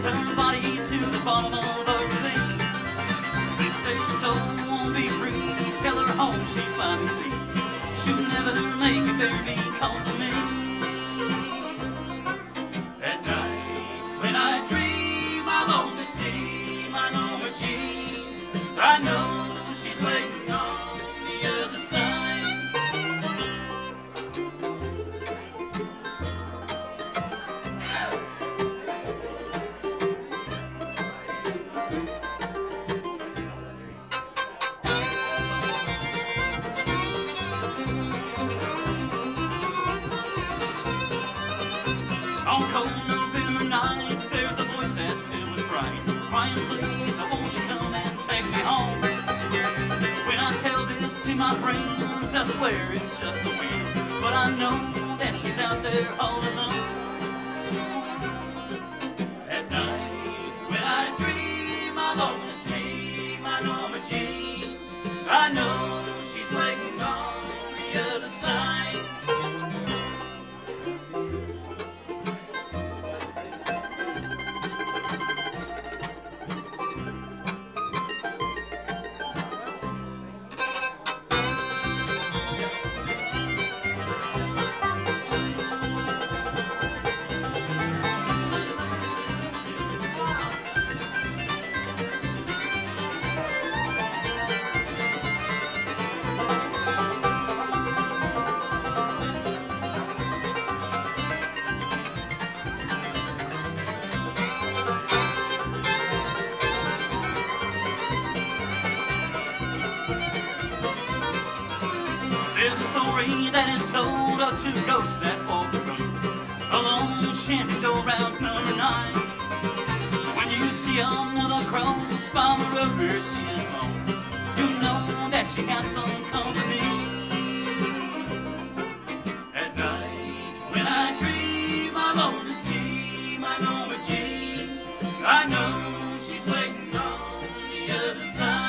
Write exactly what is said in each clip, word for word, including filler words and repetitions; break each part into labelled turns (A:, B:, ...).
A: her body to the bottom of her ring. They say her soul won't be free. Tell her home she finally sees she'll never make it there because of me. At night when I dream I long to see my Norma Jean. I know she's waiting on the other side. On cold November nights, there's a voice that's filled with fright, crying, please, won't you come and take me home? When I tell this to my friends, I swear it's just the wind, but I know that she's out there all alone. At night, when I dream, I long to see my Norma Jean. I know she's waiting on the other side. There's a story that is told of two ghosts that walk the road along Shenandoah Route number nine. When you see another cross by the river she is lost, you know that she has some company. At night when I dream I long to see my Norma Jean. I know she's waiting on the other side.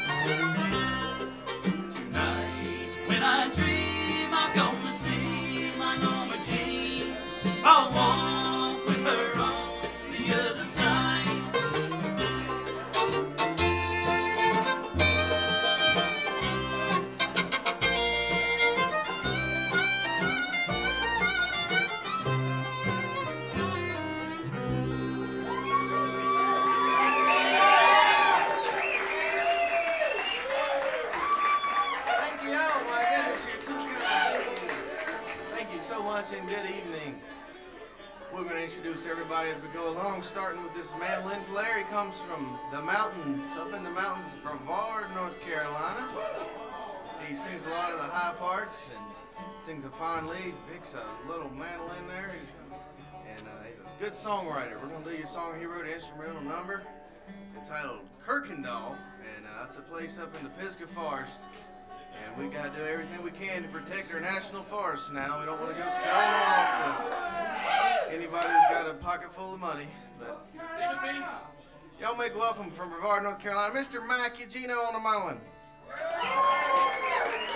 A: When I dream I'm gonna see my Norma Jean, I'll walk with her on the other side.
B: And good evening. We're going to introduce everybody as we go along, starting with this mandolin player. He comes from the mountains, up in the mountains of Brevard, North Carolina. He sings a lot of the high parts and sings a fine lead, picks a little mandolin there, and uh, he's a good songwriter. We're going to do you a song he wrote, an instrumental number entitled Kirkendall, and uh, it's a place up in the Pisgah Forest. And we got to do everything we can to protect our national forests now. We don't want to go selling them off to anybody who's got a pocket full of money. But y'all make welcome from Brevard, North Carolina, Mister Mike Eugenio on the mandolin.